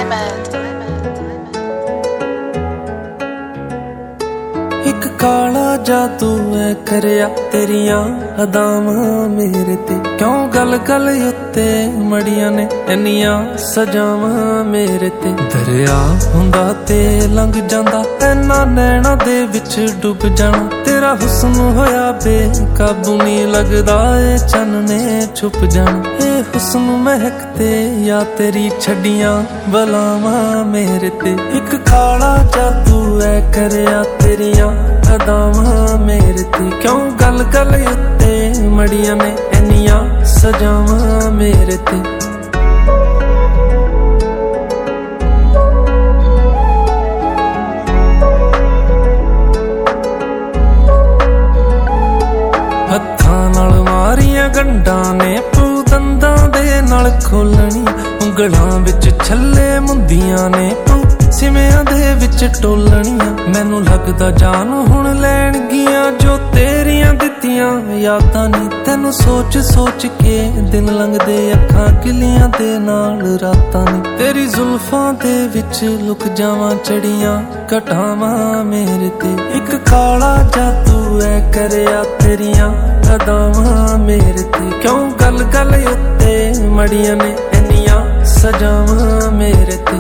एक काला जादू है करया तेरिया अदावां मेरे ते, क्यों गल गल उत्ते मड़ियां ने इन्नियां सजावां मेरे ते। दरिया हुंदा ते लंघ जांदा ऐना नैना दे विच डुब जाना, तेरा हुस्न होया बेकाबू नी लगदा ए चन्ने छुप जाना। ए हुस्न महकते या तेरी छड़ियां बलावां मेरे ते, एक काला जादू है करया तेरिया अदावां मेरे ते, क्यों गल गल उत्ते मड़ियां ने इन्नियां सजावां मेरे ते। हत्थां नाल मारियां गंढां ने पू दंदां दे नाल खोलनी, उंगलां विच छल्ले मुंदियां ने पू सिवियां दे विच टोलनियां। मैनू लगदा जान हुण लैण गियां जो तेरियां दित्तियां यादां नी, तैनू सोच सोच के दिन लंघदे अखां किलियां दे नाल रातां नी। तेरी जुल्फां दे विच लुक जावां चढ़ियां घटावां मेरे ते, एक काला जादू है करया तेरियां अदावां मेरे ते, क्यों गल गल उत्ते मड़ियां ने इन्नियां सजावां मेरे ते।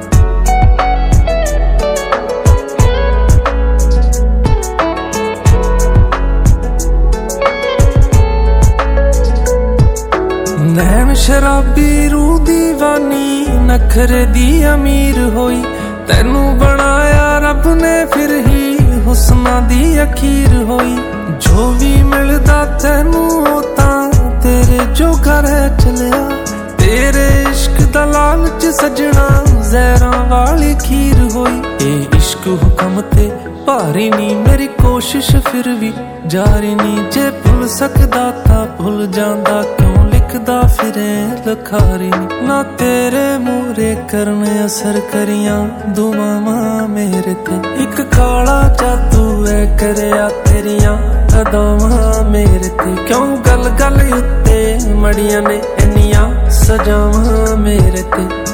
नैन शराबी रूह दीवानी नखरे दी अमीर होई, तैनू बनाया रब ने फिर ही हुस्ना दी अखीर होई। जो भी मिलदा तैनू ओ तां तेरे जो घर चलिया, तेरे इश्क दा लालच सजना जहरां वाली खीर होई। ए इश्क हुक्म ते भारी नी मेरी कोशिश फिर भी जारी नी, जे भुल सकदा तां भुल जांदा क्यों लिखदा फिरे लखारी नी। ना तेरे मूरे करने असर करियां दुआवां मेरे ते, एक काला जादू है करया तेरियां अदावां मेरे ते, क्यों गल गल उत्ते मड़ियां ने इन्नियां सजावां मेरे ते।